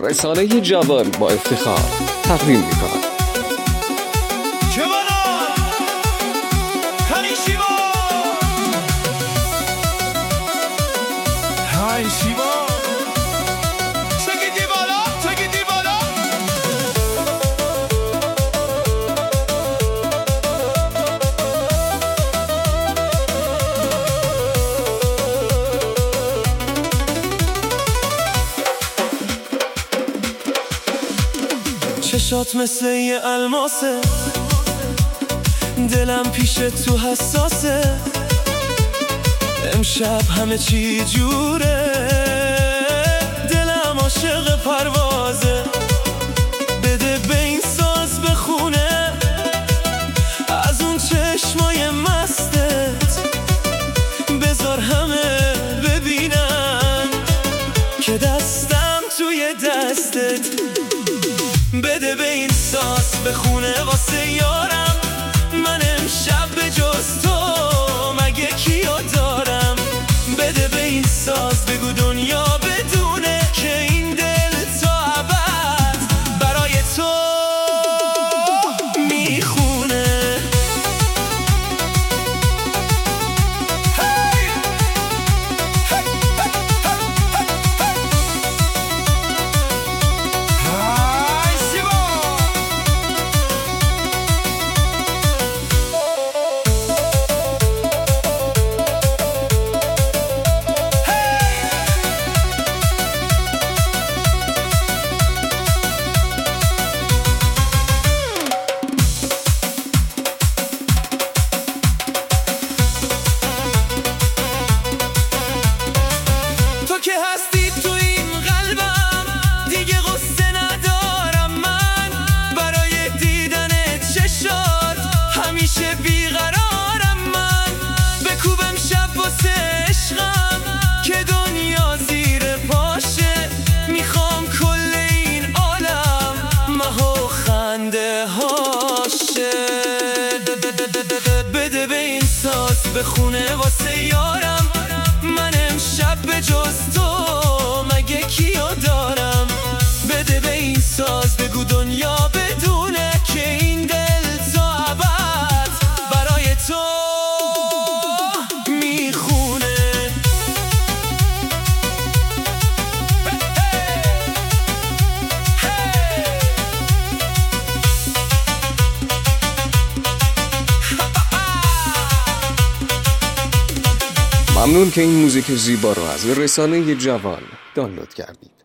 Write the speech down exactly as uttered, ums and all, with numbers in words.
رسانه جوان با افتخار تقدیم می‌کند. چشات مثل یه الماسه، دلم پیش تو حساسه، امشب همه چی جوره، دلم عاشق پروازه، بده به این ساز بخونه از اون چشمای مستت، بذار همه ببینن که دستم توی دستت، بده به این ساز بخونه واسه یارم، من امشب به جز تو مگه کیو دارم، بده به این ساز بگو دنیا بدونه که این دل تا ابد برای تو میخونه. که هستی تو این قلبم دیگه غصه ندارم، من برای دیدن چشات همیشه بیقرارم، من بکوبم شب واسه عشقم که دنیا زیر پاشه، میخوام کل این عالم مه و خنده هاشه، بده به این ساز بخونه واسه یارم، من امشب به جز تو مگه کیو دارم، بده به این ساز بگو دنیا بدونه که این دل تا ابد برای تو میخونه. ممنون که این موزیک زیبا رو از رسانه جوان دانلود کردید.